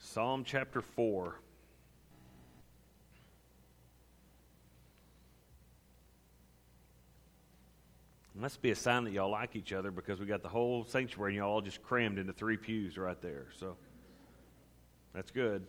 Psalm chapter 4. It must be a sign that y'all like each other because we got the whole sanctuary and y'all all just crammed into 3 pews right there. So that's good.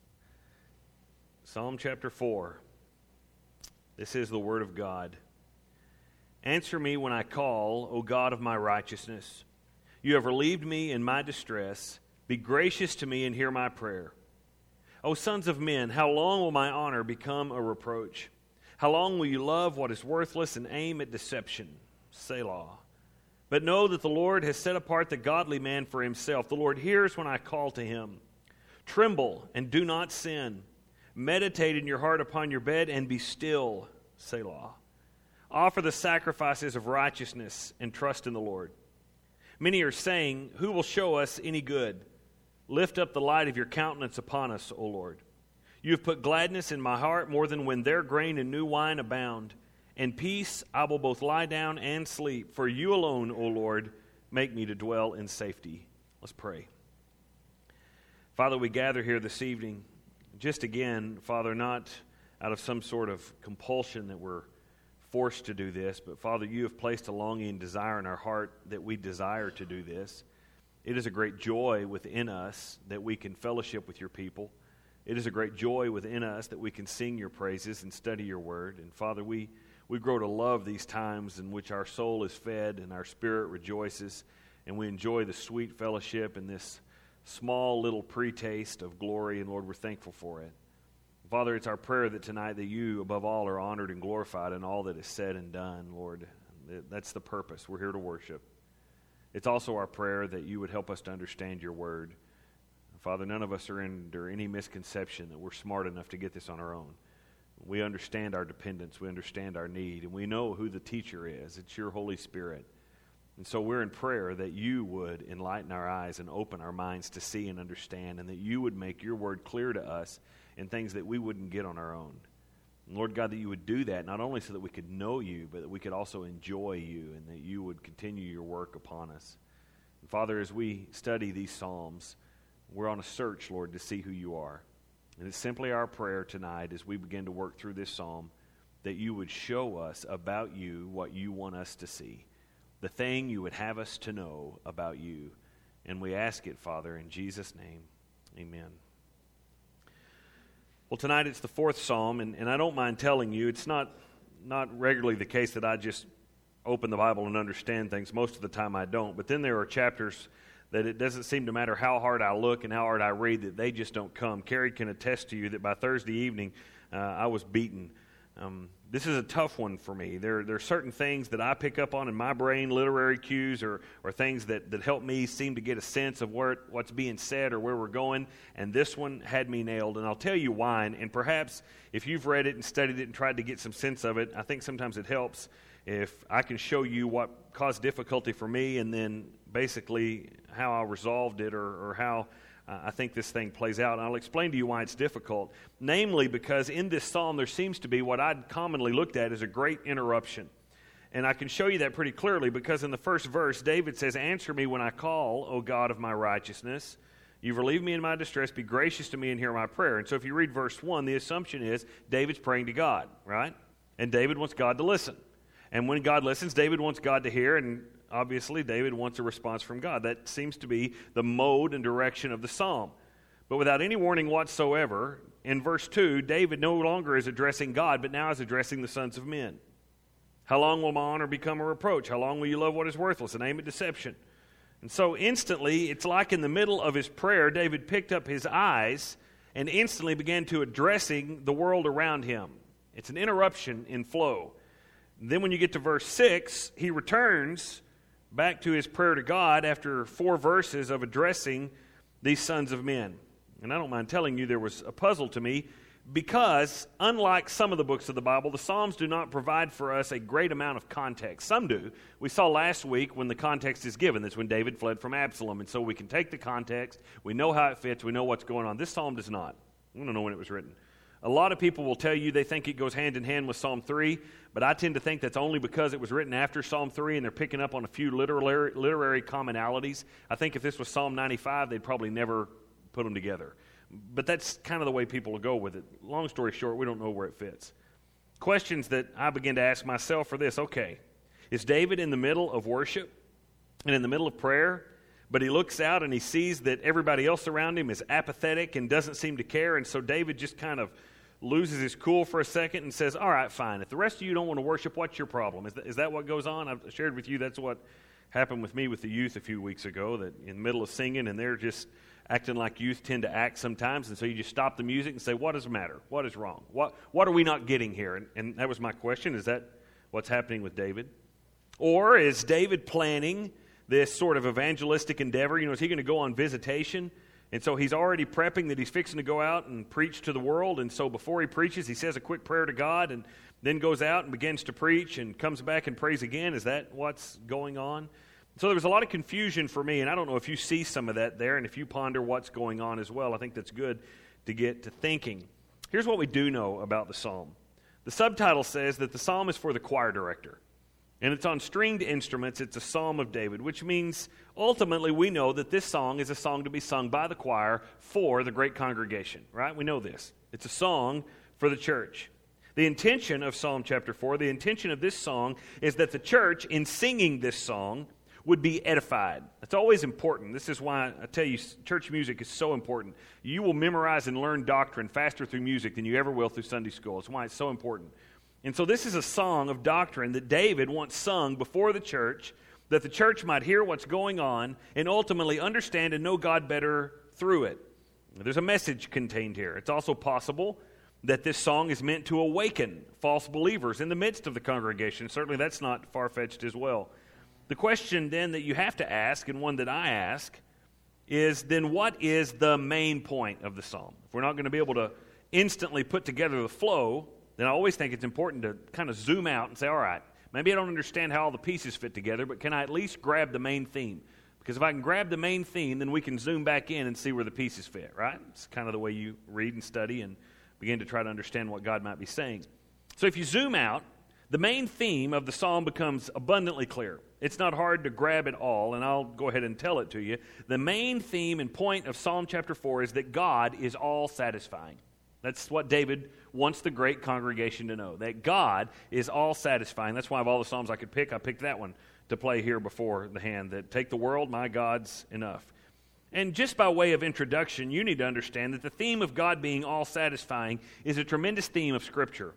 Psalm chapter 4. This is the word of God. Answer me when I call, O God of my righteousness. You have relieved me in my distress. Be gracious to me and hear my prayer. O sons of men, how long will my honor become a reproach? How long will you love what is worthless and aim at deception? Selah. But know that the Lord has set apart the godly man for himself. The Lord hears when I call to him. Tremble and do not sin. Meditate in your heart upon your bed and be still. Selah. Offer the sacrifices of righteousness and trust in the Lord. Many are saying, who will show us any good? Lift up the light of your countenance upon us, O Lord. You have put gladness in my heart more than when their grain and new wine abound. In peace I will both lie down and sleep, for you alone, O Lord, make me to dwell in safety. Let's pray. Father, we gather here this evening, just again, Father, not out of some sort of compulsion that we're forced to do this, but Father, you have placed a longing and desire in our heart that we desire to do this. It is a great joy within us that we can fellowship with your people. It is a great joy within us that we can sing your praises and study your word. And Father, we grow to love these times in which our soul is fed and our spirit rejoices, and we enjoy the sweet fellowship and this small little pre-taste of glory, and Lord, we're thankful for it. Father, it's our prayer that tonight that you, above all, are honored and glorified in all that is said and done, Lord. That's the purpose. We're here to worship. It's also our prayer that you would help us to understand your word. Father, none of us are under any misconception that we're smart enough to get this on our own. We understand our dependence. We understand our need. And we know who the teacher is. It's your Holy Spirit. And so we're in prayer that you would enlighten our eyes and open our minds to see and understand, and that you would make your word clear to us in things that we wouldn't get on our own. And Lord God, that you would do that not only so that we could know you, but that we could also enjoy you, and that you would continue your work upon us. And Father, as we study these Psalms, we're on a search, Lord, to see who you are. And it's simply our prayer tonight as we begin to work through this psalm that you would show us about you what you want us to see, the thing you would have us to know about you. And we ask it, Father, in Jesus' name. Amen. Well, tonight it's the 4th psalm, and I don't mind telling you, it's not regularly the case that I just open the Bible and understand things. Most of the time I don't. But then there are chapters that it doesn't seem to matter how hard I look and how hard I read, that they just don't come. Carrie can attest to you that by Thursday evening, I was beaten. This is a tough one for me. There are certain things that I pick up on in my brain, literary cues or things that help me seem to get a sense of what's being said or where we're going, and this one had me nailed, and I'll tell you why, and perhaps if you've read it and studied it and tried to get some sense of it, I think sometimes it helps if I can show you what caused difficulty for me and then basically how I resolved it or how I think this thing plays out. And I'll explain to you why it's difficult. Namely, because in this psalm there seems to be what I'd commonly looked at as a great interruption. And I can show you that pretty clearly because in the first verse, David says, answer me when I call, O God of my righteousness. You've relieved me in my distress. Be gracious to me and hear my prayer. And so if you read verse 1, the assumption is David's praying to God, right? And David wants God to listen. And when God listens, David wants God to hear, and obviously, David wants a response from God. That seems to be the mode and direction of the psalm. But without any warning whatsoever, in verse 2, David no longer is addressing God, but now is addressing the sons of men. How long will my honor become a reproach? How long will you love what is worthless and aim at deception? And so instantly, it's like in the middle of his prayer, David picked up his eyes and instantly began to addressing the world around him. It's an interruption in flow. Then when you get to verse 6, he returns back to his prayer to God after 4 verses of addressing these sons of men. And I don't mind telling you there was a puzzle to me because, unlike some of the books of the Bible, the Psalms do not provide for us a great amount of context. Some do. We saw last week when the context is given. That's when David fled from Absalom. And so we can take the context. We know how it fits. We know what's going on. This psalm does not. We don't know when it was written. A lot of people will tell you they think it goes hand in hand with Psalm 3, but I tend to think that's only because it was written after Psalm 3 and they're picking up on a few literary commonalities. I think if this was Psalm 95, they'd probably never put them together. But that's kind of the way people will go with it. Long story short, we don't know where it fits. Questions that I begin to ask myself are this. Okay, is David in the middle of worship and in the middle of prayer, but he looks out and he sees that everybody else around him is apathetic and doesn't seem to care, and so David just kind of loses his cool for a second and says, all right, fine. If the rest of you don't want to worship, what's your problem? Is that what goes on? I've shared with you that's what happened with me with the youth a few weeks ago, that in the middle of singing and they're just acting like youth tend to act sometimes, and so you just stop the music and say, what does the matter? What is wrong? What are we not getting here? And that was my question. Is that what's happening with David? Or is David planning this sort of evangelistic endeavor? Is he going to go on visitation? And so he's already prepping that he's fixing to go out and preach to the world. And so before he preaches, he says a quick prayer to God and then goes out and begins to preach and comes back and prays again. Is that what's going on? So there was a lot of confusion for me, and I don't know if you see some of that there and if you ponder what's going on as well. I think that's good to get to thinking. Here's what we do know about the psalm. The subtitle says that the psalm is for the choir director. And it's on stringed instruments. It's a psalm of David, which means ultimately we know that this song is a song to be sung by the choir for the great congregation, right? We know this. It's a song for the church. The intention of Psalm chapter 4, the intention of this song is that the church, in singing this song, would be edified. That's always important. This is why I tell you church music is so important. You will memorize and learn doctrine faster through music than you ever will through Sunday school. That's why it's so important. And so this is a song of doctrine that David wants sung before the church, that the church might hear what's going on and ultimately understand and know God better through it. There's a message contained here. It's also possible that this song is meant to awaken false believers in the midst of the congregation. Certainly that's not far-fetched as well. The question then that you have to ask, and one that I ask, is then what is the main point of the psalm? If we're not going to be able to instantly put together the flow, then I always think it's important to kind of zoom out and say, all right, maybe I don't understand how all the pieces fit together, but can I at least grab the main theme? Because if I can grab the main theme, then we can zoom back in and see where the pieces fit, right? It's kind of the way you read and study and begin to try to understand what God might be saying. So if you zoom out, the main theme of the psalm becomes abundantly clear. It's not hard to grab it all, and I'll go ahead and tell it to you. The main theme and point of Psalm chapter 4 is that God is all satisfying. That's what David wants the great congregation to know, that God is all satisfying. That's why of all the psalms I could pick, I picked that one to play here before the hand, that take the world, my God's enough. And just by way of introduction, you need to understand that the theme of God being all satisfying is a tremendous theme of Scripture.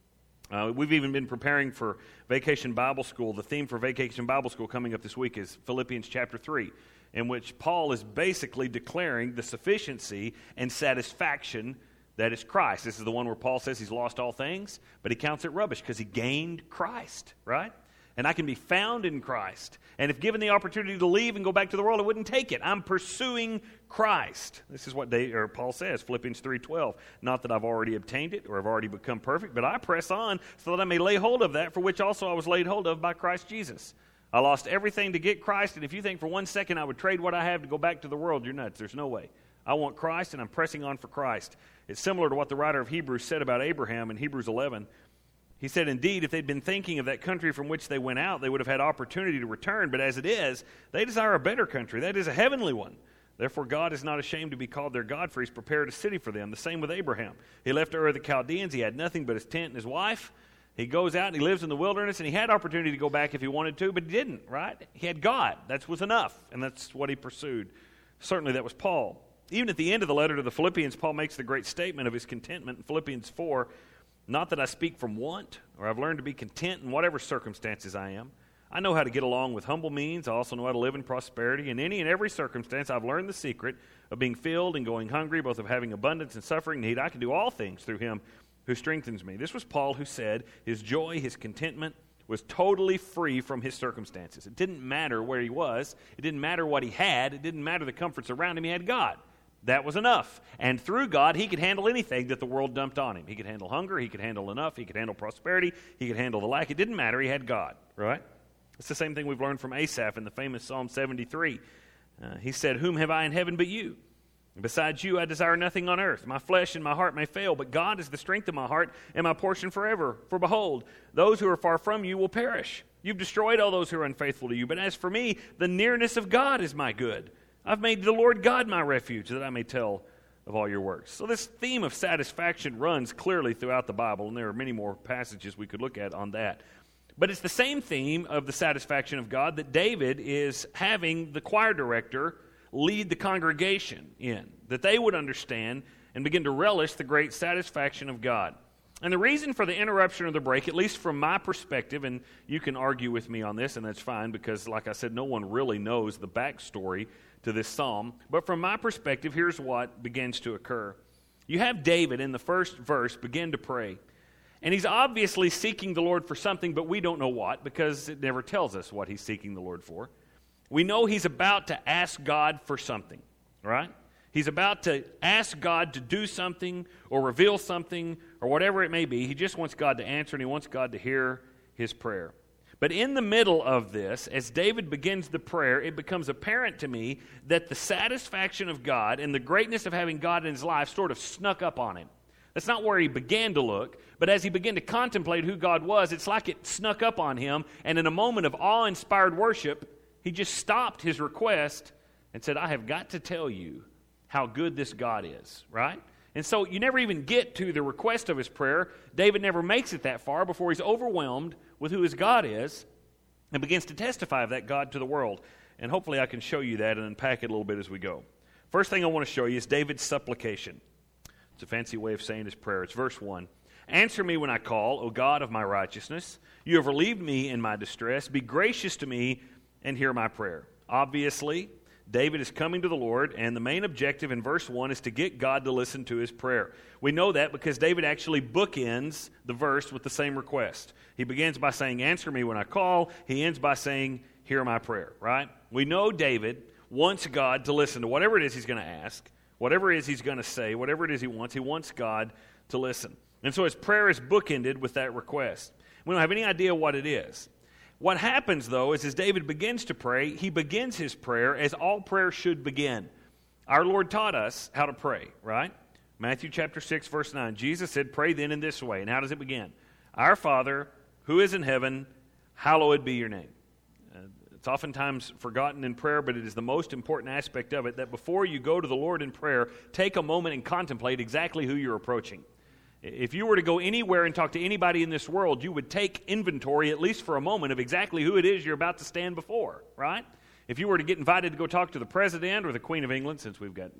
We've even been preparing for Vacation Bible School. The theme for Vacation Bible School coming up this week is Philippians chapter 3, in which Paul is basically declaring the sufficiency and satisfaction that is Christ. This is the one where Paul says he's lost all things, but he counts it rubbish because he gained Christ, right? And I can be found in Christ. And if given the opportunity to leave and go back to the world, I wouldn't take it. I'm pursuing Christ. This is what Paul says, Philippians 3:12. Not that I've already obtained it or I've already become perfect, but I press on so that I may lay hold of that for which also I was laid hold of by Christ Jesus. I lost everything to get Christ, and if you think for 1 second I would trade what I have to go back to the world, you're nuts. There's no way. I want Christ, and I'm pressing on for Christ. It's similar to what the writer of Hebrews said about Abraham in Hebrews 11. He said, indeed, if they'd been thinking of that country from which they went out, they would have had opportunity to return. But as it is, they desire a better country, that is a heavenly one. Therefore, God is not ashamed to be called their God, for he's prepared a city for them. The same with Abraham. He left Ur of the Chaldeans. He had nothing but his tent and his wife. He goes out and he lives in the wilderness, and he had opportunity to go back if he wanted to, but he didn't, right? He had God. That was enough, and that's what he pursued. Certainly that was Paul. Even at the end of the letter to the Philippians, Paul makes the great statement of his contentment in Philippians 4. Not that I speak from want, or I've learned to be content in whatever circumstances I am. I know how to get along with humble means. I also know how to live in prosperity. In any and every circumstance, I've learned the secret of being filled and going hungry, both of having abundance and suffering need. I can do all things through him who strengthens me. This was Paul who said his joy, his contentment, was totally free from his circumstances. It didn't matter where he was. It didn't matter what he had. It didn't matter the comforts around him. He had God. That was enough. And through God, he could handle anything that the world dumped on him. He could handle hunger. He could handle enough. He could handle prosperity. He could handle the lack. It didn't matter. He had God, right? It's the same thing we've learned from Asaph in the famous Psalm 73. He said, whom have I in heaven but you? And besides you, I desire nothing on earth. My flesh and my heart may fail, but God is the strength of my heart and my portion forever. For behold, those who are far from you will perish. You've destroyed all those who are unfaithful to you. But as for me, the nearness of God is my good. I've made the Lord God my refuge, that I may tell of all your works. So this theme of satisfaction runs clearly throughout the Bible, and there are many more passages we could look at on that. But it's the same theme of the satisfaction of God that David is having the choir director lead the congregation in, that they would understand and begin to relish the great satisfaction of God. And the reason for the interruption of the break, at least from my perspective, and you can argue with me on this, and that's fine, because like I said, no one really knows the backstory to this psalm. But from my perspective, here's what begins to occur. You have David in the first verse begin to pray. And he's obviously seeking the Lord for something, but we don't know what, because it never tells us what he's seeking the Lord for. We know he's about to ask God for something, right? He's about to ask God to do something or reveal something or whatever it may be. He just wants God to answer, and he wants God to hear his prayer. But in the middle of this, as David begins the prayer, it becomes apparent to me that the satisfaction of God and the greatness of having God in his life sort of snuck up on him. That's not where he began to look, but as he began to contemplate who God was, it's like it snuck up on him, and in a moment of awe-inspired worship, he just stopped his request and said, I have got to tell you how good this God is, right? And so you never even get to the request of his prayer. David never makes it that far before he's overwhelmed with who his God is and begins to testify of that God to the world. And hopefully I can show you that and unpack it a little bit as we go. First thing I want to show you is David's supplication. It's a fancy way of saying his prayer. It's verse 1. Answer me when I call, O God of my righteousness. You have relieved me in my distress. Be gracious to me and hear my prayer. Obviously, David is coming to the Lord, and the main objective in verse 1 is to get God to listen to his prayer. We know that because David actually bookends the verse with the same request. He begins by saying, answer me when I call. He ends by saying, hear my prayer, right? We know David wants God to listen to whatever it is he's going to ask, whatever it is he's going to say, whatever it is he wants God to listen. And so his prayer is bookended with that request. We don't have any idea what it is. What happens, though, is as David begins to pray, he begins his prayer as all prayer should begin. Our Lord taught us how to pray, right? Matthew chapter 6, verse 9. Jesus said, pray then in this way. And how does it begin? Our Father, who is in heaven, hallowed be your name. It's oftentimes forgotten in prayer, but it is the most important aspect of it, that before you go to the Lord in prayer, take a moment and contemplate exactly who you're approaching. If you were to go anywhere and talk to anybody in this world, you would take inventory, at least for a moment, of exactly who it is you're about to stand before, right? If you were to get invited to go talk to the President or the Queen of England, since we've got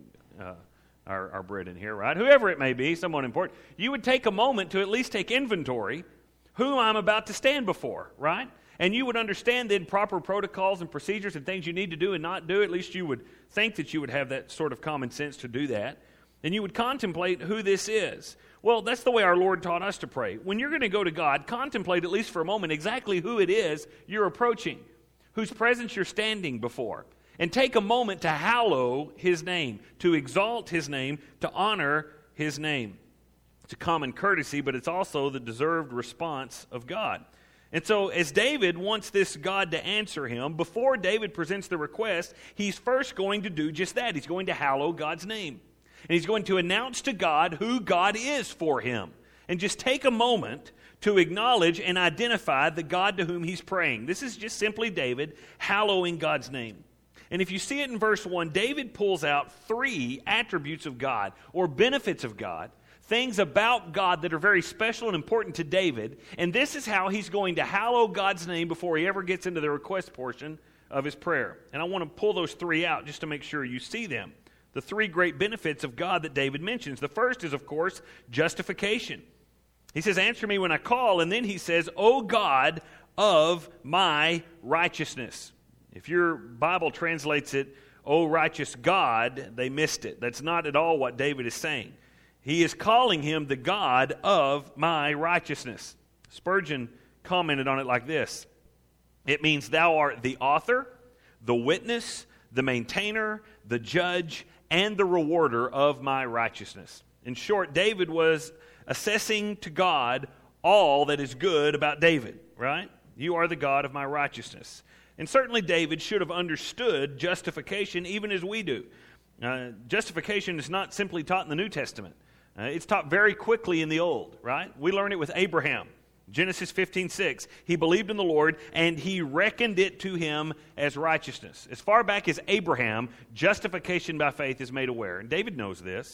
our Brit in here, right? Whoever it may be, someone important, you would take a moment to at least take inventory who I'm about to stand before, right? And you would understand then proper protocols and procedures and things you need to do and not do. At least you would think that you would have that sort of common sense to do that. And you would contemplate who this is. Well, that's the way our Lord taught us to pray. When you're going to go to God, contemplate at least for a moment exactly who it is you're approaching, whose presence you're standing before. And take a moment to hallow his name, to exalt his name, to honor his name. It's a common courtesy, but it's also the deserved response of God. And so as David wants this God to answer him, before David presents the request, he's first going to do just that. He's going to hallow God's name. And he's going to announce to God who God is for him. And just take a moment to acknowledge and identify the God to whom he's praying. This is just simply David hallowing God's name. And if you see it in verse 1, David pulls out 3 attributes of God, or benefits of God, things about God that are very special and important to David. And this is how he's going to hallow God's name before he ever gets into the request portion of his prayer. And I want to pull those 3 out just to make sure you see them. The 3 great benefits of God that David mentions. The first is, of course, justification. He says, answer me when I call, and then he says, O God of my righteousness. If your Bible translates it, O righteous God, they missed it. That's not at all what David is saying. He is calling him the God of my righteousness. Spurgeon commented on it like this. It means thou art the author, the witness, the maintainer, the judge, and the rewarder of my righteousness. In short, David was assessing to God all that is good about David, right? You are the God of my righteousness. And certainly David should have understood justification even as we do. Justification is not simply taught in the New Testament. It's taught very quickly in the Old, right? We learn it with Abraham. Genesis 15:6, he believed in the Lord, and he reckoned it to him as righteousness. As far back as Abraham, justification by faith is made aware. And David knows this.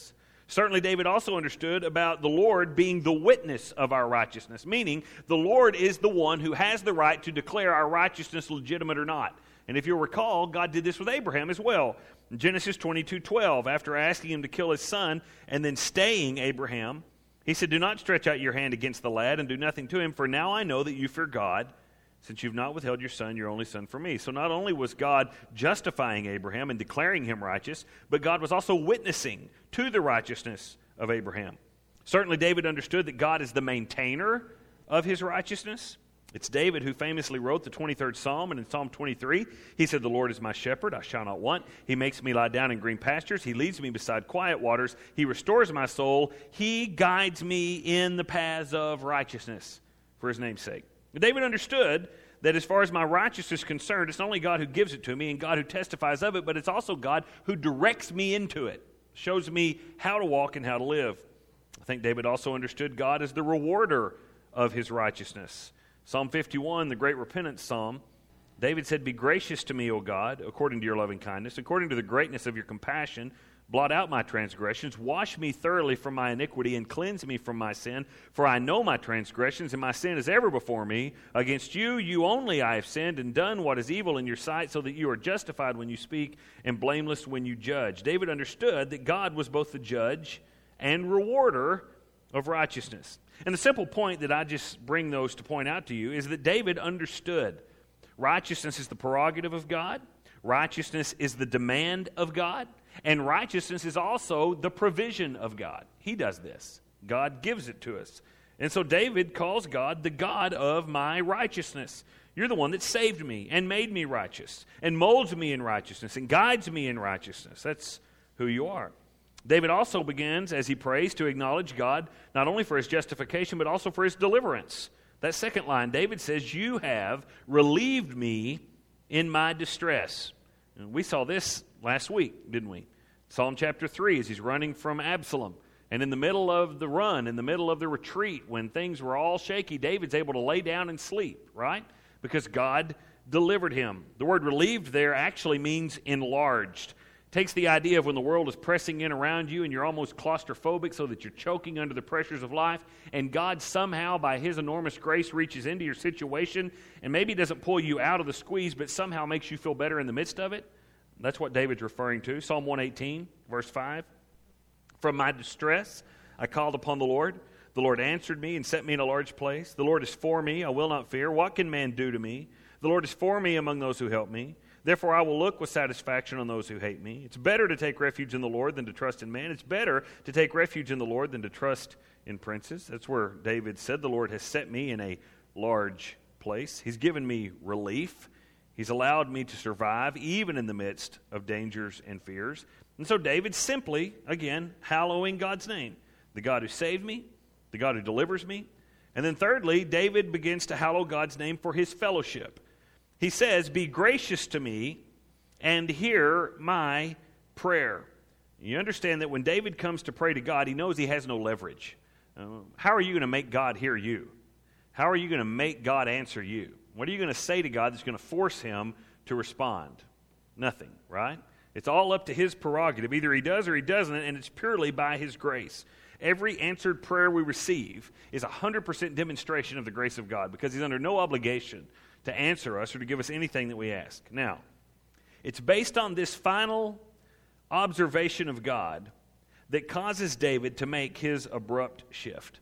Certainly David also understood about the Lord being the witness of our righteousness, meaning the Lord is the one who has the right to declare our righteousness legitimate or not. And if you'll recall, God did this with Abraham as well. In Genesis 22:12, after asking him to kill his son and then staying Abraham, he said, "Do not stretch out your hand against the lad and do nothing to him, for now I know that you fear God, since you've not withheld your son, your only son, from me." So not only was God justifying Abraham and declaring him righteous, but God was also witnessing to the righteousness of Abraham. Certainly David understood that God is the maintainer of his righteousness. It's David who famously wrote the 23rd Psalm, and in Psalm 23, he said, "The Lord is my shepherd, I shall not want. He makes me lie down in green pastures. He leads me beside quiet waters. He restores my soul. He guides me in the paths of righteousness for his name's sake." David understood that as far as my righteousness is concerned, it's not only God who gives it to me and God who testifies of it, but it's also God who directs me into it, shows me how to walk and how to live. I think David also understood God as the rewarder of his righteousness. Psalm 51, the great repentance psalm, David said, "Be gracious to me, O God, according to your loving kindness, according to the greatness of your compassion. Blot out my transgressions. Wash me thoroughly from my iniquity and cleanse me from my sin. For I know my transgressions, and my sin is ever before me. Against you, you only, I have sinned and done what is evil in your sight, so that you are justified when you speak and blameless when you judge." David understood that God was both the judge and rewarder of righteousness. And the simple point that I just bring those to point out to you is that David understood righteousness is the prerogative of God, righteousness is the demand of God, and righteousness is also the provision of God. He does this. God gives it to us. And so David calls God the God of my righteousness. You're the one that saved me and made me righteous and molds me in righteousness and guides me in righteousness. That's who you are. David also begins, as he prays, to acknowledge God not only for his justification but also for his deliverance. That second line, David says, "You have relieved me in my distress." And we saw this last week, didn't we? Psalm chapter 3, as he's running from Absalom. And in the middle of the run, in the middle of the retreat, when things were all shaky, David's able to lay down and sleep, right? Because God delivered him. The word relieved there actually means enlarged. It takes the idea of when the world is pressing in around you and you're almost claustrophobic so that you're choking under the pressures of life, and God somehow, by his enormous grace, reaches into your situation and maybe doesn't pull you out of the squeeze, but somehow makes you feel better in the midst of it. That's what David's referring to. Psalm 118, verse 5. "From my distress I called upon the Lord. The Lord answered me and set me in a large place. The Lord is for me, I will not fear. What can man do to me? The Lord is for me among those who help me. Therefore I will look with satisfaction on those who hate me. It's better to take refuge in the Lord than to trust in man. It's better to take refuge in the Lord than to trust in princes." That's where David said, "The Lord has set me in a large place. He's given me relief. He's allowed me to survive even in the midst of dangers and fears." And so David simply, again, hallowing God's name. The God who saved me, the God who delivers me. And then thirdly, David begins to hallow God's name for his fellowship. He says, "Be gracious to me and hear my prayer." You understand that when David comes to pray to God, he knows he has no leverage. How are you going to make God hear you? How are you going to make God answer you? What are you going to say to God that's going to force him to respond? Nothing, right? It's all up to his prerogative. Either he does or he doesn't, and it's purely by his grace. Every answered prayer we receive is 100% demonstration of the grace of God, because he's under no obligation to answer us or to give us anything that we ask. Now, it's based on this final observation of God that causes David to make his abrupt shift.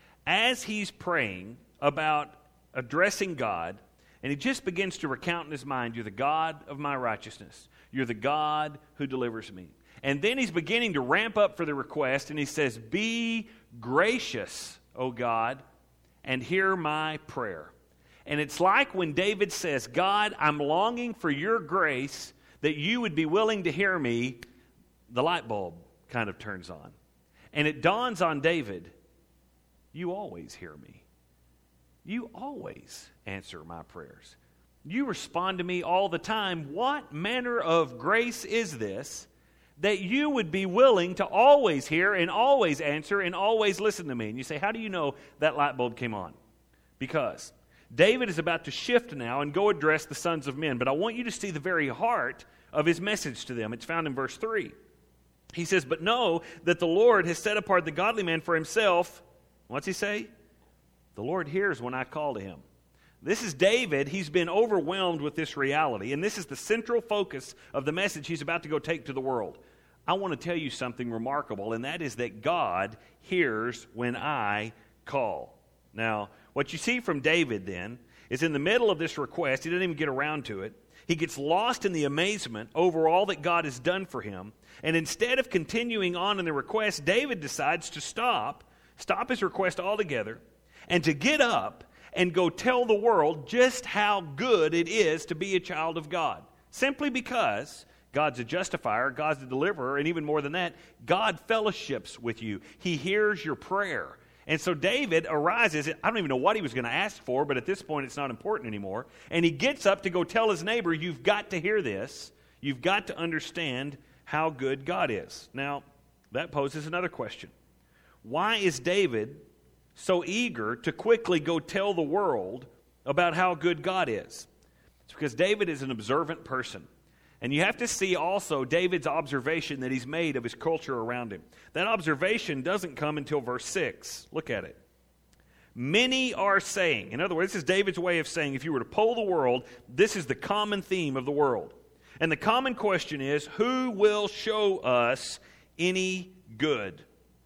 As he's praying about addressing God, and he just begins to recount in his mind, "You're the God of my righteousness. You're the God who delivers me." And then he's beginning to ramp up for the request, and he says, "Be gracious, O God, and hear my prayer." And it's like when David says, "God, I'm longing for your grace, that you would be willing to hear me," the light bulb kind of turns on. And it dawns on David, "You always hear me. You always answer my prayers. You respond to me all the time. What manner of grace is this, that you would be willing to always hear and always answer and always listen to me?" And you say, how do you know that light bulb came on? Because David is about to shift now and go address the sons of men. But I want you to see the very heart of his message to them. It's found in verse 3. He says, but know that the Lord has set apart the godly man for himself. What's he say? The Lord hears when I call to him. This is David. He's been overwhelmed with this reality, and this is the central focus of the message he's about to go take to the world. I want to tell you something remarkable, and that is that God hears when I call. Now, what you see from David then is in the middle of this request, he doesn't even get around to it. He gets lost in the amazement over all that God has done for him. And instead of continuing on in the request, David decides to stop his request altogether, and to get up and go tell the world just how good it is to be a child of God. Simply because God's a justifier, God's a deliverer, and even more than that, God fellowships with you. He hears your prayer. And so David arises, I don't even know what he was going to ask for, but at this point it's not important anymore. And he gets up to go tell his neighbor, you've got to hear this. You've got to understand how good God is. Now, that poses another question. Why is David so eager to quickly go tell the world about how good God is? It's because David is an observant person. And you have to see also David's observation that he's made of his culture around him. That observation doesn't come until verse 6. Look at it. Many are saying, in other words, this is David's way of saying, if you were to poll the world, this is the common theme of the world. And the common question is, who will show us any good?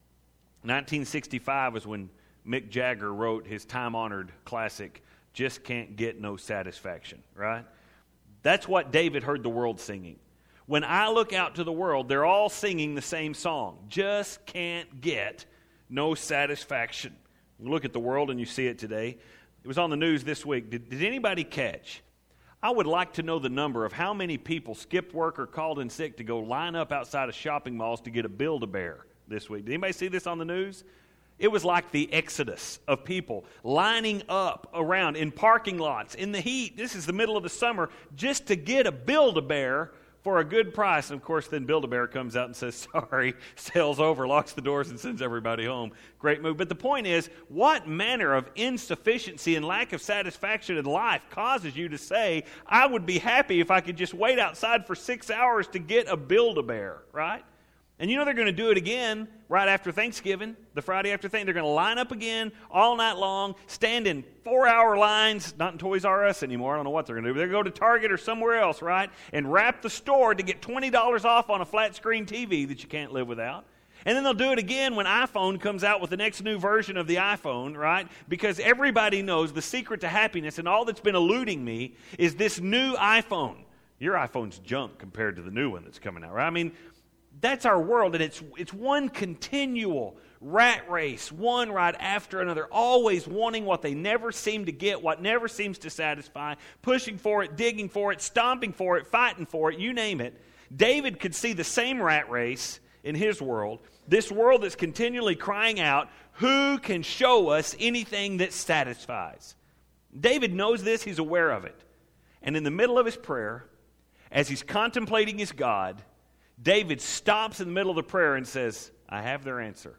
1965 was when Mick Jagger wrote his time-honored classic, Just Can't Get No Satisfaction, right? That's what David heard the world singing. When I look out to the world, they're all singing the same song. Just can't get no satisfaction. You look at the world and you see it today. It was on the news this week. Did anybody catch? I would like to know the number of how many people skipped work or called in sick to go line up outside of shopping malls to get a Build-A-Bear this week. Did anybody see this on the news? It was like the exodus of people lining up around in parking lots in the heat. This is the middle of the summer just to get a Build-A-Bear for a good price. And of course, then Build-A-Bear comes out and says, sorry, sale's over, locks the doors and sends everybody home. Great move. But the point is, what manner of insufficiency and lack of satisfaction in life causes you to say, I would be happy if I could just wait outside for 6 hours to get a Build-A-Bear, right? And you know they're going to do it again right after Thanksgiving, the Friday after Thanksgiving. They're going to line up again all night long, stand in 4-hour lines, not in Toys R Us anymore. I don't know what they're going to do. They're going to go to Target or somewhere else, right, and wrap the store to get $20 off on a flat-screen TV that you can't live without. And then they'll do it again when iPhone comes out with the next new version of the iPhone, right? Because everybody knows the secret to happiness, and all that's been eluding me is this new iPhone. Your iPhone's junk compared to the new one that's coming out, right? I mean, that's our world, and it's one continual rat race, one right after another, always wanting what they never seem to get, what never seems to satisfy, pushing for it, digging for it, stomping for it, fighting for it, you name it. David could see the same rat race in his world, this world that's continually crying out, who can show us anything that satisfies? David knows this, he's aware of it. And in the middle of his prayer, as he's contemplating his God, David stops in the middle of the prayer and says, I have their answer.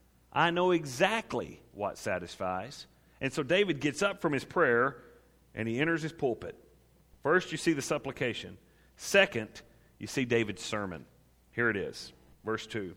I know exactly what satisfies. And so David gets up from his prayer and he enters his pulpit. First, you see the supplication. Second, you see David's sermon. Here it is, verse 2.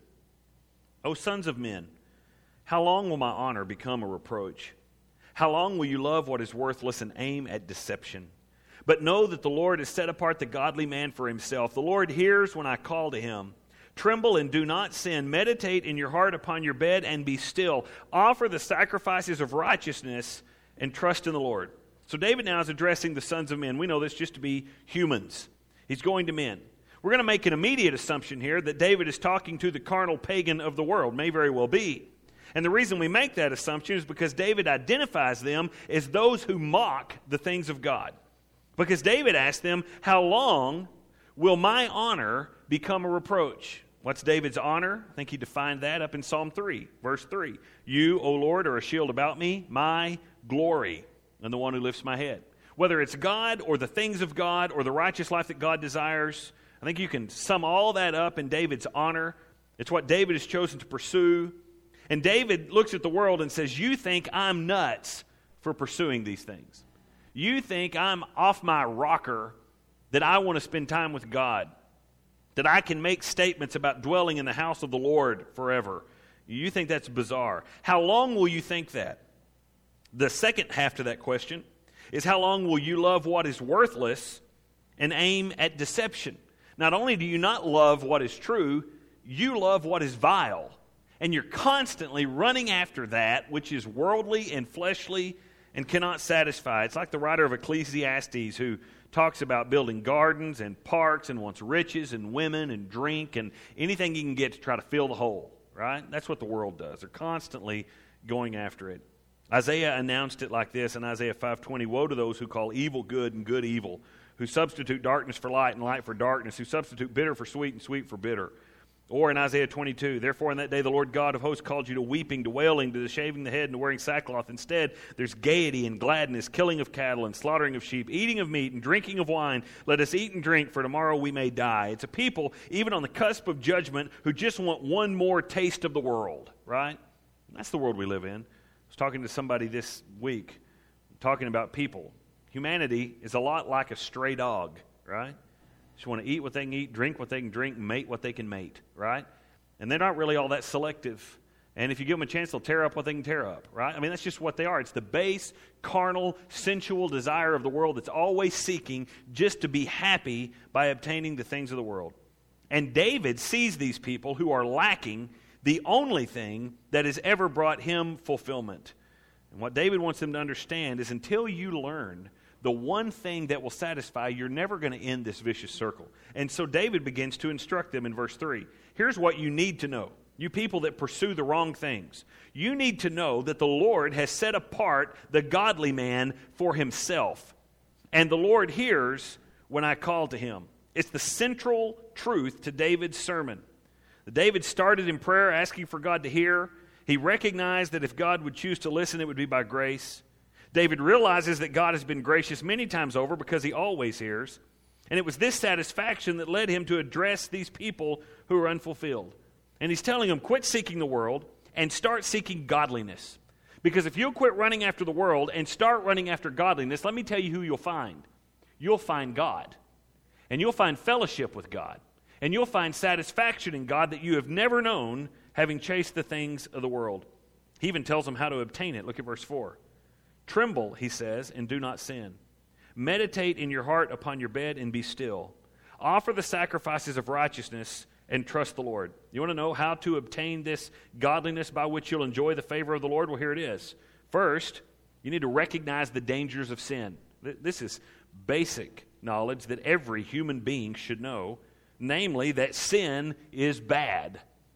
O sons of men, how long will my honor become a reproach? How long will you love what is worthless and aim at deception? But know that the Lord has set apart the godly man for himself. The Lord hears when I call to him. Tremble and do not sin. Meditate in your heart upon your bed and be still. Offer the sacrifices of righteousness and trust in the Lord. So David now is addressing the sons of men. We know this just to be humans. He's going to men. We're going to make an immediate assumption here that David is talking to the carnal pagan of the world. May very well be. And the reason we make that assumption is because David identifies them as those who mock the things of God. Because David asked them, how long will my honor become a reproach? What's David's honor? I think he defined that up in Psalm 3, verse 3. You, O Lord, are a shield about me, my glory, and the one who lifts my head. Whether it's God or the things of God or the righteous life that God desires, I think you can sum all that up in David's honor. It's what David has chosen to pursue. And David looks at the world and says, you think I'm nuts for pursuing these things. You think I'm off my rocker, that I want to spend time with God. that I can make statements about dwelling in the house of the Lord forever. You think that's bizarre. How long will you think that? The second half to that question is, how long will you love what is worthless and aim at deception? Not only do you not love what is true, you love what is vile. And you're constantly running after that which is worldly and fleshly and cannot satisfy. It's like the writer of Ecclesiastes who talks about building gardens and parks and wants riches and women and drink and anything you can get to try to fill the hole, right? That's what the world does. They're constantly going after it. Isaiah announced it like this in Isaiah 5:20, "Woe to those who call evil good and good evil, who substitute darkness for light and light for darkness, who substitute bitter for sweet and sweet for bitter." Or in Isaiah 22, "Therefore in that day the Lord God of hosts called you to weeping, to wailing, to the shaving the head, and to wearing sackcloth. Instead, there's gaiety and gladness, killing of cattle and slaughtering of sheep, eating of meat and drinking of wine. Let us eat and drink, for tomorrow we may die." It's a people, even on the cusp of judgment, who just want one more taste of the world, right? And that's the world we live in. I was talking to somebody this week, talking about people. Humanity is a lot like a stray dog, right? Just want to eat what they can eat, drink what they can drink, mate what they can mate, right? And they're not really all that selective. And if you give them a chance, they'll tear up what they can tear up, right? I mean, that's just what they are. It's the base, carnal, sensual desire of the world that's always seeking just to be happy by obtaining the things of the world. And David sees these people who are lacking the only thing that has ever brought him fulfillment. And what David wants them to understand is until you learn the one thing that will satisfy, you're never going to end this vicious circle. And so David begins to instruct them in verse 3. Here's what you need to know. You people that pursue the wrong things. You need to know that the Lord has set apart the godly man for himself. And the Lord hears when I call to him. It's the central truth to David's sermon. David started in prayer asking for God to hear. He recognized that if God would choose to listen, it would be by grace. David realizes that God has been gracious many times over because he always hears. And it was this satisfaction that led him to address these people who are unfulfilled. And he's telling them, quit seeking the world and start seeking godliness. Because if you'll quit running after the world and start running after godliness, let me tell you who you'll find. You'll find God. And you'll find fellowship with God. And you'll find satisfaction in God that you have never known, having chased the things of the world. He even tells them how to obtain it. Look at verse 4. "Tremble," he says, "and do not sin. Meditate in your heart upon your bed and be still. Offer the sacrifices of righteousness and trust the Lord." You want to know how to obtain this godliness by which you'll enjoy the favor of the Lord? Well, here it is. First, you need to recognize the dangers of sin. This is basic knowledge that every human being should know. Namely, that sin is bad.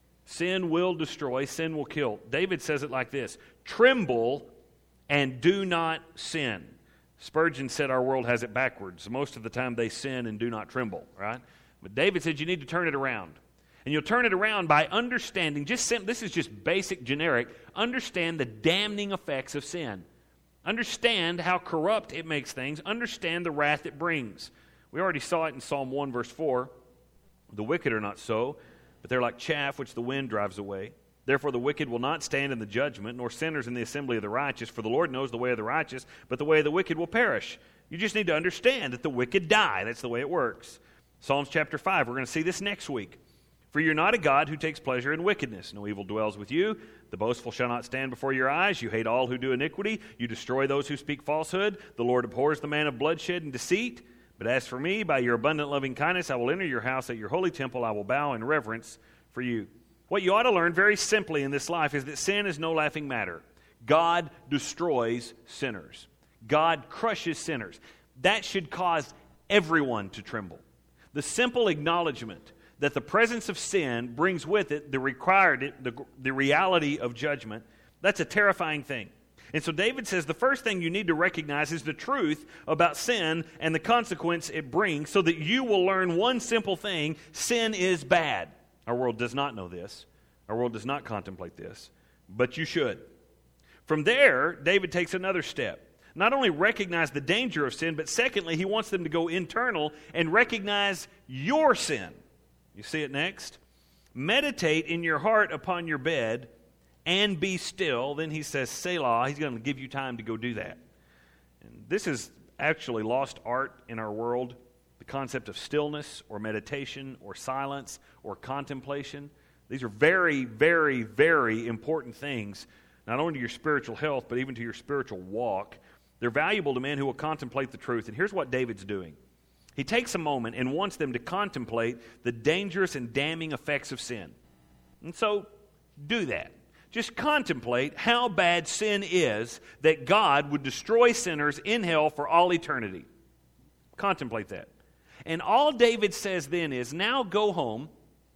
Sin will destroy, sin will kill. David says it like this: "Tremble and do not sin." Spurgeon said our world has it backwards. Most of the time they sin and do not tremble, right? But David said you need to turn it around. And you'll turn it around by understanding, this is just basic, generic, understand the damning effects of sin. Understand how corrupt it makes things. Understand the wrath it brings. We already saw it in Psalm 1, verse 4. "The wicked are not so, but they're like chaff which the wind drives away. Therefore the wicked will not stand in the judgment, nor sinners in the assembly of the righteous. For the Lord knows the way of the righteous, but the way of the wicked will perish." You just need to understand that the wicked die. That's the way it works. Psalms chapter 5, we're going to see this next week. "For you're not a God who takes pleasure in wickedness. No evil dwells with you. The boastful shall not stand before your eyes. You hate all who do iniquity. You destroy those who speak falsehood. The Lord abhors the man of bloodshed and deceit. But as for me, by your abundant loving kindness, I will enter your house. At your holy temple I will bow in reverence for you." What you ought to learn very simply in this life is that sin is no laughing matter. God destroys sinners. God crushes sinners. That should cause everyone to tremble. The simple acknowledgement that the presence of sin brings with it the reality of judgment, that's a terrifying thing. And so David says the first thing you need to recognize is the truth about sin and the consequence it brings, so that you will learn one simple thing: sin is bad. Our world does not know this. Our world does not contemplate this. But you should. From there, David takes another step. Not only recognize the danger of sin, but secondly, he wants them to go internal and recognize your sin. You see it next? "Meditate in your heart upon your bed and be still." Then he says, Selah. He's going to give you time to go do that. And this is actually lost art in our world. The concept of stillness or meditation or silence or contemplation. These are very, very, very important things, not only to your spiritual health, but even to your spiritual walk. They're valuable to men who will contemplate the truth. And here's what David's doing. He takes a moment and wants them to contemplate the dangerous and damning effects of sin. And so, do that. Just contemplate how bad sin is that God would destroy sinners in hell for all eternity. Contemplate that. And all David says then is, now go home,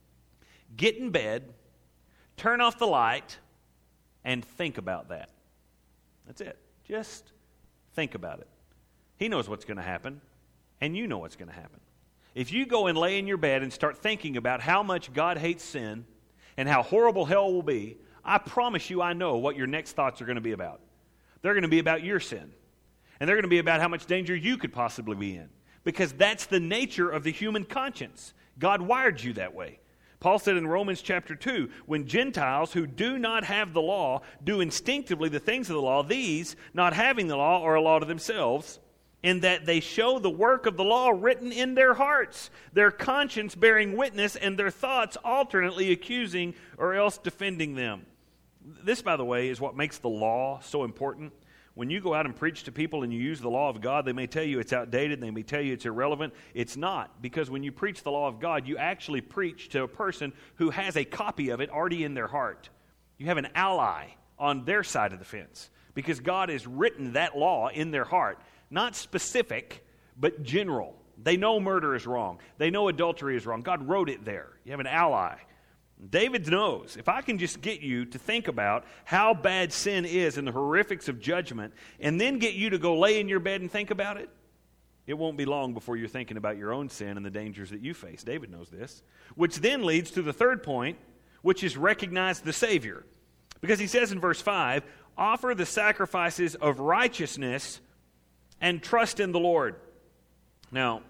get in bed, turn off the light, and think about that. That's it. Just think about it. He knows what's going to happen, and you know what's going to happen. If you go and lay in your bed and start thinking about how much God hates sin and how horrible hell will be, I promise you I know what your next thoughts are going to be about. They're going to be about your sin. And they're going to be about how much danger you could possibly be in. Because that's the nature of the human conscience. God wired you that way. Paul said in Romans chapter 2, when Gentiles who do not have the law do instinctively the things of the law, these, not having the law, are a law to themselves, in that they show the work of the law written in their hearts, their conscience bearing witness, and their thoughts alternately accusing or else defending them. This, by the way, is what makes the law so important. When you go out and preach to people and you use the law of God, they may tell you it's outdated, they may tell you it's irrelevant. It's not, because when you preach the law of God, you actually preach to a person who has a copy of it already in their heart. You have an ally on their side of the fence, because God has written that law in their heart. Not specific, but general. They know murder is wrong. They know adultery is wrong. God wrote it there. You have an ally. David knows, if I can just get you to think about how bad sin is and the horrifics of judgment, and then get you to go lay in your bed and think about it, it won't be long before you're thinking about your own sin and the dangers that you face. David knows this. Which then leads to the third point, which is recognize the Savior. Because he says in verse 5, offer the sacrifices of righteousness and trust in the Lord. Now,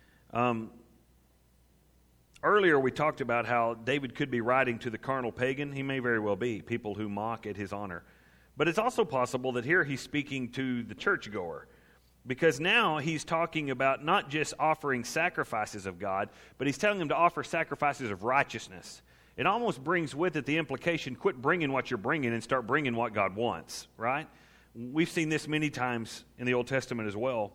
earlier we talked about how David could be writing to the carnal pagan. He may very well be, people who mock at his honor. But it's also possible that here he's speaking to the churchgoer, because now he's talking about not just offering sacrifices of God, but he's telling them to offer sacrifices of righteousness. It almost brings with it the implication, quit bringing what you're bringing and start bringing what God wants, right? We've seen this many times in the Old Testament as well.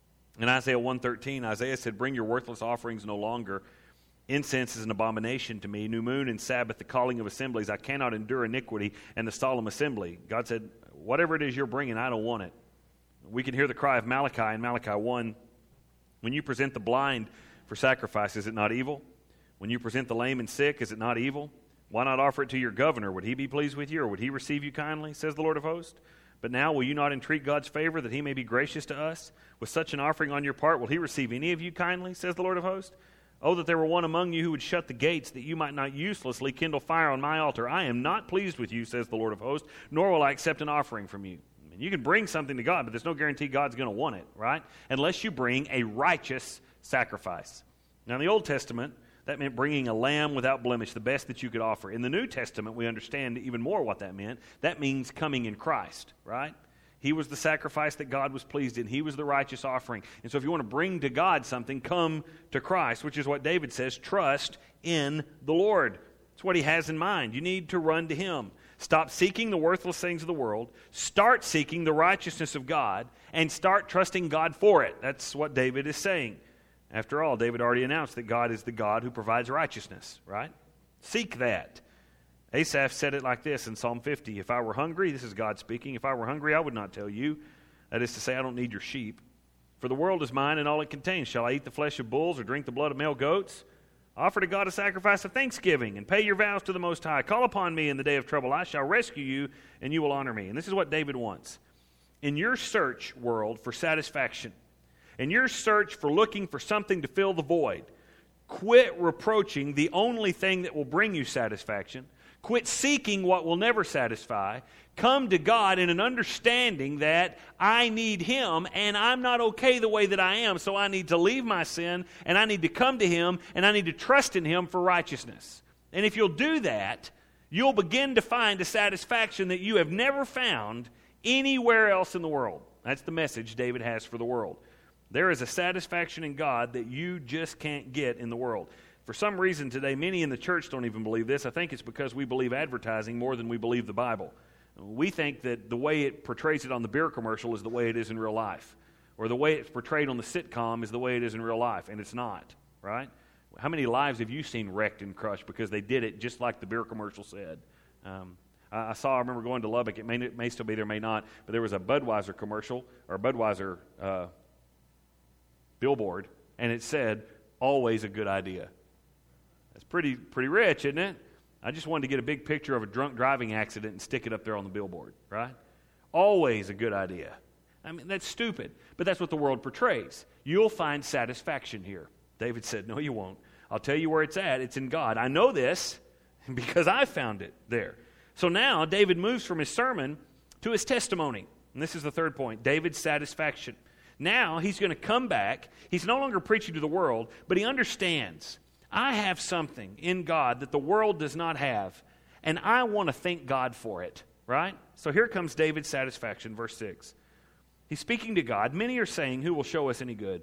In Isaiah 1:13, Isaiah said, bring your worthless offerings no longer. Incense is an abomination to me. New moon and Sabbath, the calling of assemblies. I cannot endure iniquity and the solemn assembly. God said, whatever it is you're bringing, I don't want it. We can hear the cry of Malachi in Malachi 1. When you present the blind for sacrifice, is it not evil? When you present the lame and sick, is it not evil? Why not offer it to your governor? Would he be pleased with you, or would he receive you kindly, says the Lord of hosts? But now will you not entreat God's favor, that he may be gracious to us? With such an offering on your part, will he receive any of you kindly, says the Lord of hosts? Oh, that there were one among you who would shut the gates, that you might not uselessly kindle fire on my altar. I am not pleased with you, says the Lord of hosts, nor will I accept an offering from you. And you can bring something to God, but there's no guarantee God's going to want it, right? Unless you bring a righteous sacrifice. Now, in the Old Testament, that meant bringing a lamb without blemish, the best that you could offer. In the New Testament, we understand even more what that meant. That means coming in Christ, right? He was the sacrifice that God was pleased in. He was the righteous offering. And so if you want to bring to God something, come to Christ, which is what David says, trust in the Lord. That's what he has in mind. You need to run to him. Stop seeking the worthless things of the world. Start seeking the righteousness of God, and start trusting God for it. That's what David is saying. After all, David already announced that God is the God who provides righteousness, right? Seek that. Asaph said it like this in Psalm 50. If I were hungry, this is God speaking, if I were hungry, I would not tell you. That is to say, I don't need your sheep. For the world is mine and all it contains. Shall I eat the flesh of bulls or drink the blood of male goats? Offer to God a sacrifice of thanksgiving and pay your vows to the Most High. Call upon me in the day of trouble. I shall rescue you and you will honor me. And this is what David wants. In your search, world, for satisfaction, in your search for looking for something to fill the void, quit reproaching the only thing that will bring you satisfaction. Quit seeking what will never satisfy. Come to God in an understanding that I need Him and I'm not okay the way that I am, so I need to leave my sin and I need to come to Him and I need to trust in Him for righteousness. And if you'll do that, you'll begin to find a satisfaction that you have never found anywhere else in the world. That's the message David has for the world. There is a satisfaction in God that you just can't get in the world. For some reason today, many in the church don't even believe this. I think it's because we believe advertising more than we believe the Bible. We think that the way it portrays it on the beer commercial is the way it is in real life. Or the way it's portrayed on the sitcom is the way it is in real life, and it's not, right? How many lives have you seen wrecked and crushed because they did it just like the beer commercial said? I remember going to Lubbock. It may still be there, may not, but there was a Budweiser commercial, or a Budweiser billboard, and it said, "Always a good idea." That's pretty rich, isn't it? I just wanted to get a big picture of a drunk driving accident and stick it up there on the billboard, right? Always a good idea. I mean, that's stupid, but that's what the world portrays. You'll find satisfaction here. David said, no, you won't. I'll tell you where it's at. It's in God. I know this because I found it there. So now David moves from his sermon to his testimony. And this is the third point, David's satisfaction. Now he's going to come back. He's no longer preaching to the world, but he understands, I have something in God that the world does not have, and I want to thank God for it, right? So here comes David's satisfaction, verse 6. He's speaking to God. Many are saying, who will show us any good?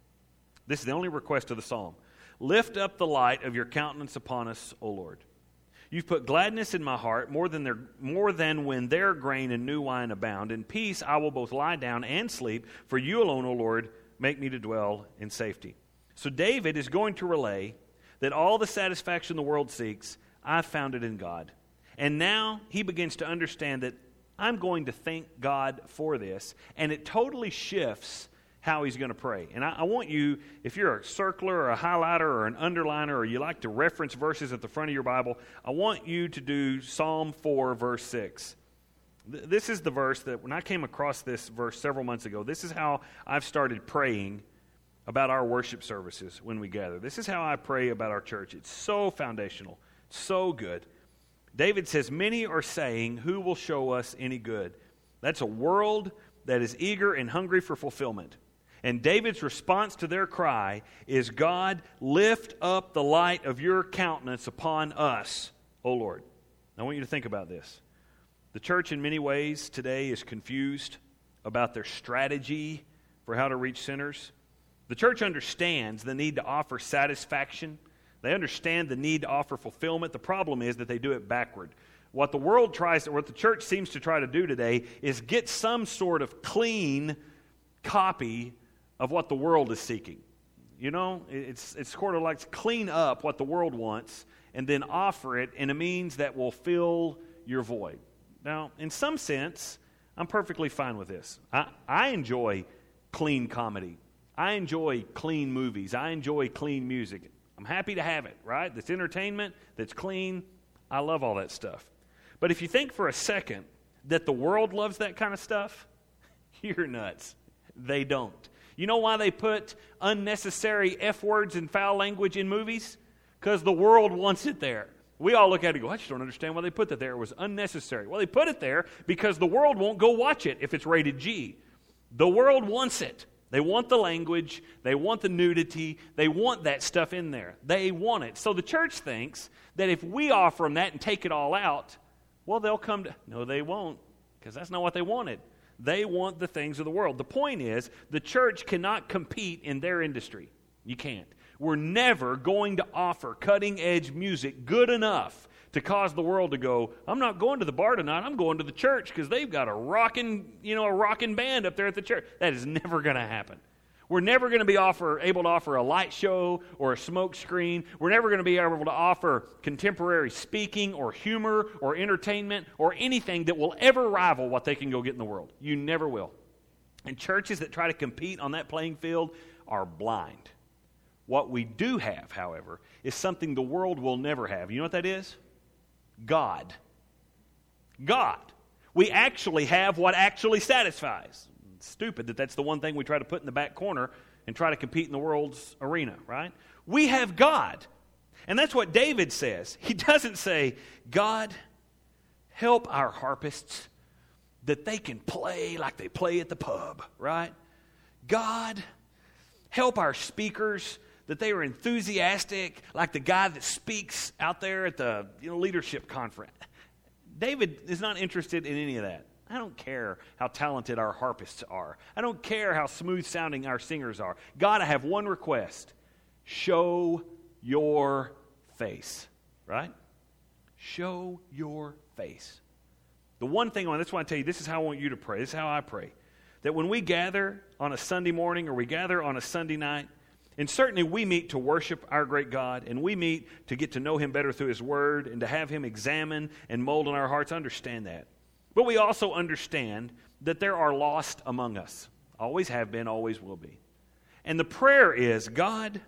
This is the only request of the psalm. Lift up the light of your countenance upon us, O Lord. You've put gladness in my heart more than when their grain and new wine abound. In peace I will both lie down and sleep, for you alone, O Lord, make me to dwell in safety. So David is going to relay that all the satisfaction the world seeks, I've found it in God. And now he begins to understand that I'm going to thank God for this, and it totally shifts how he's going to pray. And I want you, if you're a circler or a highlighter or an underliner, or you like to reference verses at the front of your Bible, I want you to do Psalm 4, verse 6. This is the verse that, when I came across this verse several months ago, this is how I've started praying about our worship services when we gather. This is how I pray about our church. It's so foundational, so good. David says, many are saying, who will show us any good? That's a world that is eager and hungry for fulfillment. And David's response to their cry is, God, lift up the light of your countenance upon us, O Lord. I want you to think about this. The church in many ways today is confused about their strategy for how to reach sinners. The church understands the need to offer satisfaction. They understand the need to offer fulfillment. The problem is that they do it backward. What the church seems to try to do today is get some sort of clean copy of what the world is seeking. You know, it's sort of like clean up what the world wants and then offer it in a means that will fill your void. Now, in some sense, I'm perfectly fine with this. I enjoy clean comedy. I enjoy clean movies. I enjoy clean music. I'm happy to have it, right? That's entertainment, that's clean. I love all that stuff. But if you think for a second that the world loves that kind of stuff, you're nuts. They don't. You know why they put unnecessary F words and foul language in movies? Because the world wants it there. We all look at it and go, I just don't understand why they put that there. It was unnecessary. Well, they put it there because the world won't go watch it if it's rated G. The world wants it. They want the language. They want the nudity. They want that stuff in there. They want it. So the church thinks that if we offer them that and take it all out, well, they'll come to... No, they won't, because that's not what they wanted. They want the things of the world. The point is, the church cannot compete in their industry. You can't. We're never going to offer cutting-edge music good enough to cause the world to go, I'm not going to the bar tonight, I'm going to the church because they've got a rocking band up there at the church. That is never going to happen. We're never going to be able to offer a light show or a smoke screen. We're never going to be able to offer contemporary speaking or humor or entertainment or anything that will ever rival what they can go get in the world. You never will. And churches that try to compete on that playing field are blind. What we do have, however, is something the world will never have. You know what that is? God. God. We actually have what actually satisfies. It's stupid that that's the one thing we try to put in the back corner and try to compete in the world's arena, right? We have God. And that's what David says. He doesn't say, God, help our harpists that they can play like they play at the pub, right? God, help our speakers that they are enthusiastic like the guy that speaks out there at the leadership conference. David is not interested in any of that. I don't care how talented our harpists are. I don't care how smooth-sounding our singers are. God, I have one request. Show your face, right? Show your face. The one thing, that's why I tell you, this is how I want you to pray. This is how I pray. That when we gather on a Sunday morning or we gather on a Sunday night, and certainly we meet to worship our great God, and we meet to get to know Him better through His Word and to have Him examine and mold in our hearts, understand that. But we also understand that there are lost among us. Always have been, always will be. And the prayer is, God,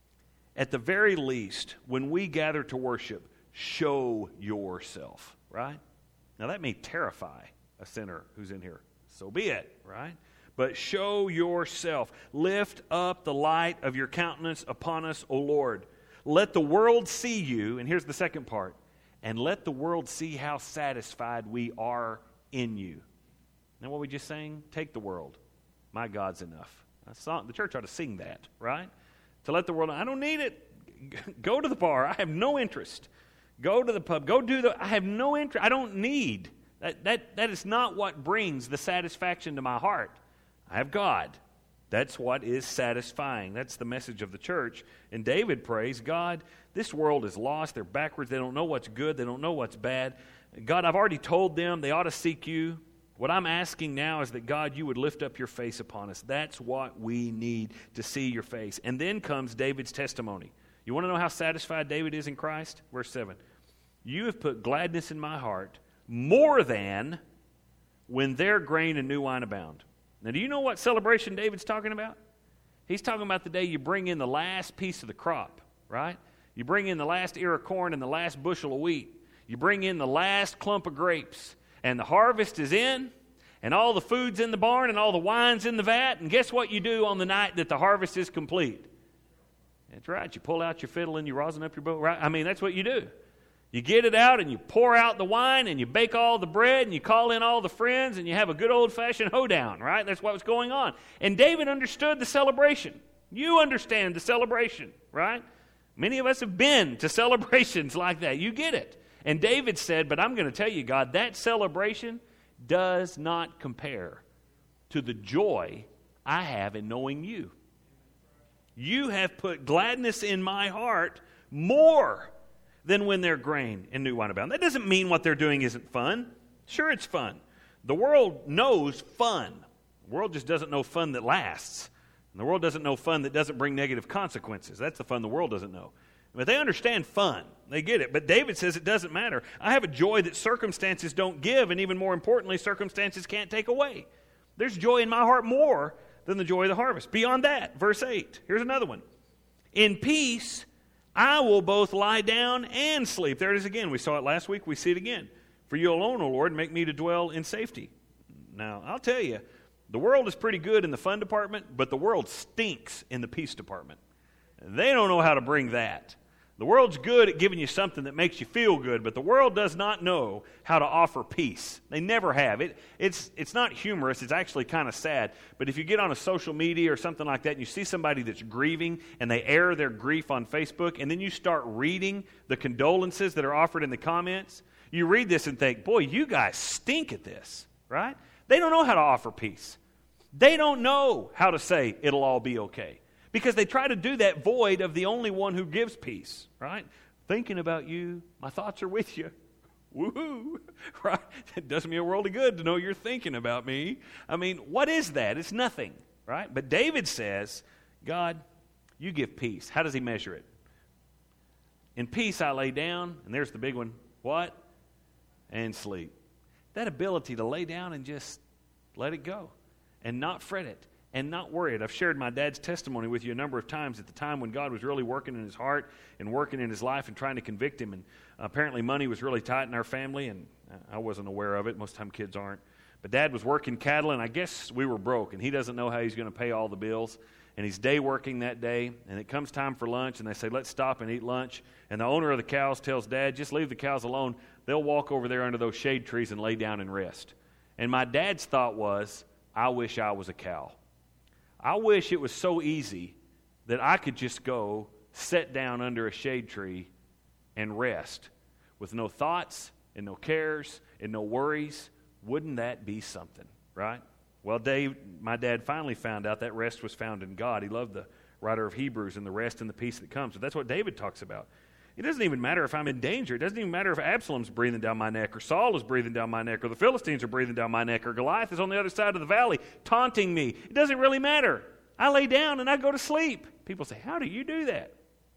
at the very least, when we gather to worship, show yourself, right? Now that may terrify a sinner who's in here. So be it, right? But show yourself. Lift up the light of your countenance upon us, O Lord. Let the world see you, and here's the second part, and let the world see how satisfied we are in you. Now what we just sang? Take the world. My God's enough. The church ought to sing that, right? To let the world know, I don't need it. Go to the bar. I have no interest. Go to the pub. I have no interest. I don't need. That is not what brings the satisfaction to my heart. I have God. That's what is satisfying. That's the message of the church. And David prays, God, this world is lost. They're backwards. They don't know what's good. They don't know what's bad. God, I've already told them they ought to seek you. What I'm asking now is that, God, you would lift up your face upon us. That's what we need, to see your face. And then comes David's testimony. You want to know how satisfied David is in Christ? Verse 7. You have put gladness in my heart more than when their grain and new wine abound. Now, do you know what celebration David's talking about? He's talking about the day you bring in the last piece of the crop, right? You bring in the last ear of corn and the last bushel of wheat. You bring in the last clump of grapes. And the harvest is in, and all the food's in the barn, and all the wine's in the vat. And guess what you do on the night that the harvest is complete? That's right. You pull out your fiddle and you rosin up your boat, right? I mean, that's what you do. You get it out and you pour out the wine and you bake all the bread and you call in all the friends and you have a good old-fashioned hoedown, right? That's what was going on. And David understood the celebration. You understand the celebration, right? Many of us have been to celebrations like that. You get it. And David said, but I'm going to tell you, God, that celebration does not compare to the joy I have in knowing you. You have put gladness in my heart more than when their grain and new wine abound. That doesn't mean what they're doing isn't fun. Sure, it's fun. The world knows fun. The world just doesn't know fun that lasts. And the world doesn't know fun that doesn't bring negative consequences. That's the fun the world doesn't know. But they understand fun. They get it. But David says it doesn't matter. I have a joy that circumstances don't give, and even more importantly, circumstances can't take away. There's joy in my heart more than the joy of the harvest. Beyond that, verse 8. Here's another one. In peace I will both lie down and sleep. There it is again. We saw it last week. We see it again. For you alone, O Lord, make me to dwell in safety. Now, I'll tell you, the world is pretty good in the fun department, but the world stinks in the peace department. They don't know how to bring that. The world's good at giving you something that makes you feel good, but the world does not know how to offer peace. They never have. It's not humorous. It's actually kind of sad. But if you get on a social media or something like that and you see somebody that's grieving and they air their grief on Facebook, and then you start reading the condolences that are offered in the comments, you read this and think, boy, you guys stink at this, right? They don't know how to offer peace. They don't know how to say it'll all be okay. Because they try to do that void of the only one who gives peace, right? Thinking about you, my thoughts are with you. Woohoo, right? It does me a world of good to know you're thinking about me. I mean, what is that? It's nothing, right? But David says, God, you give peace. How does he measure it? In peace I lay down, and there's the big one, what? And sleep. That ability to lay down and just let it go and not fret it. And not worry it. I've shared my dad's testimony with you a number of times at the time when God was really working in his heart and working in his life and trying to convict him. And apparently money was really tight in our family, and I wasn't aware of it. Most of the time kids aren't. But Dad was working cattle, and I guess we were broke, and he doesn't know how he's going to pay all the bills. And he's day working that day, and it comes time for lunch, and they say, let's stop and eat lunch. And the owner of the cows tells Dad, just leave the cows alone. They'll walk over there under those shade trees and lay down and rest. And my dad's thought was, I wish I was a cow. I wish it was so easy that I could just go sit down under a shade tree and rest with no thoughts and no cares and no worries. Wouldn't that be something, right? Well, my dad finally found out that rest was found in God. He loved the writer of Hebrews and the rest and the peace that comes. So that's what David talks about. It doesn't even matter if I'm in danger. It doesn't even matter if Absalom's breathing down my neck or Saul is breathing down my neck or the Philistines are breathing down my neck or Goliath is on the other side of the valley taunting me. It doesn't really matter. I lay down and I go to sleep. People say, how do you do that?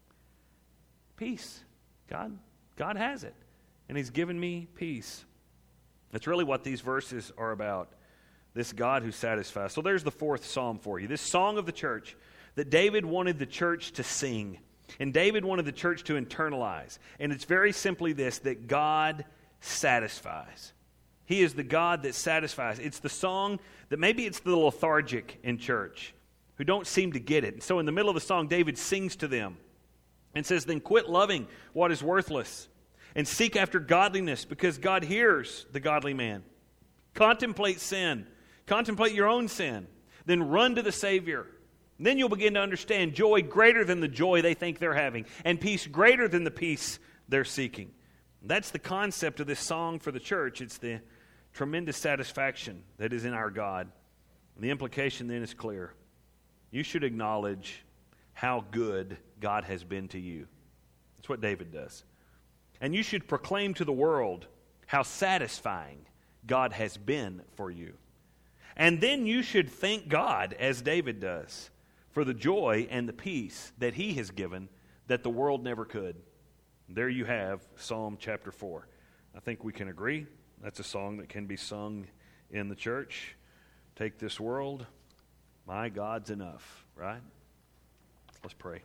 Peace. God has it. And He's given me peace. That's really what these verses are about. This God who satisfies. So there's the fourth psalm for you. This song of the church that David wanted the church to sing. And David wanted the church to internalize. And it's very simply this, that God satisfies. He is the God that satisfies. It's the song that maybe it's the lethargic in church who don't seem to get it. And so in the middle of the song, David sings to them and says, then quit loving what is worthless and seek after godliness, because God hears the godly man. Contemplate sin. Contemplate your own sin. Then run to the Savior. And then you'll begin to understand joy greater than the joy they think they're having, and peace greater than the peace they're seeking. That's the concept of this song for the church. It's the tremendous satisfaction that is in our God. And the implication then is clear. You should acknowledge how good God has been to you. That's what David does. And you should proclaim to the world how satisfying God has been for you. And then you should thank God, as David does, for the joy and the peace that He has given that the world never could. There you have Psalm chapter 4. I think we can agree that's a song that can be sung in the church. Take this world, my God's enough, right? Let's pray.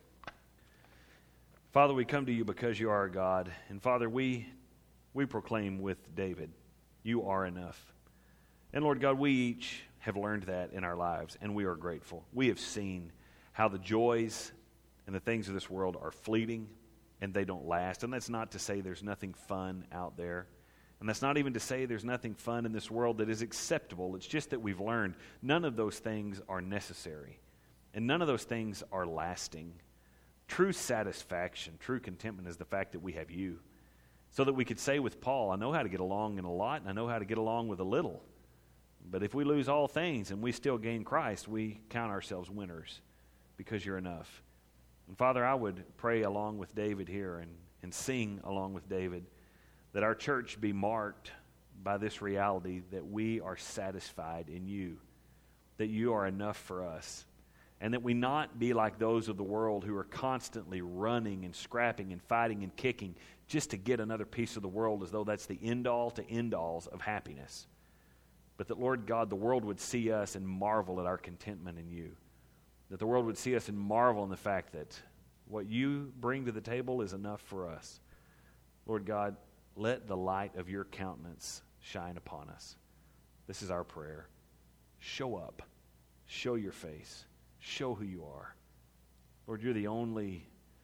Father, we come to You because You are our God. And Father, we proclaim with David, You are enough. And Lord God, we each have learned that in our lives, and we are grateful. We have seen how the joys and the things of this world are fleeting, and they don't last. And that's not to say there's nothing fun out there. And that's not even to say there's nothing fun in this world that is acceptable. It's just that we've learned none of those things are necessary. And none of those things are lasting. True satisfaction, true contentment is the fact that we have You. So that we could say with Paul, I know how to get along in a lot, and I know how to get along with a little. But if we lose all things and we still gain Christ, we count ourselves winners because You're enough. And Father, I would pray along with David here and sing along with David that our church be marked by this reality that we are satisfied in You, that You are enough for us, and that we not be like those of the world who are constantly running and scrapping and fighting and kicking just to get another piece of the world as though that's the end-all to end-alls of happiness. But that, Lord God, the world would see us and marvel at our contentment in You. That the world would see us and marvel in the fact that what You bring to the table is enough for us. Lord God, let the light of Your countenance shine upon us. This is our prayer. Show up. Show Your face. Show who You are. Lord, You're the only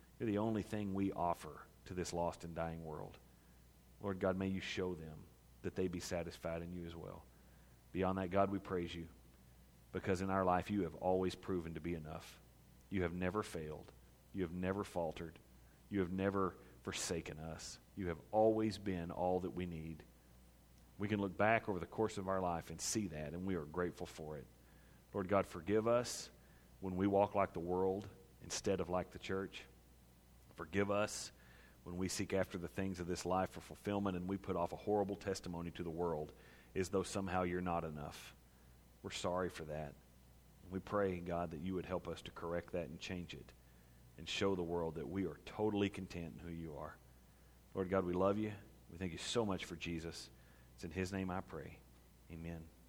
thing we offer to this lost and dying world. Lord God, may You show them that they be satisfied in You as well. Beyond that, God, we praise You because in our life You have always proven to be enough. You have never failed. You have never faltered. You have never forsaken us. You have always been all that we need. We can look back over the course of our life and see that, and we are grateful for it. Lord God, forgive us when we walk like the world instead of like the church. Forgive us when we seek after the things of this life for fulfillment and we put off a horrible testimony to the world as though somehow You're not enough. We're sorry for that. We pray, God, that You would help us to correct that and change it and show the world that we are totally content in who You are. Lord God, we love You. We thank You so much for Jesus. It's in His name I pray. Amen.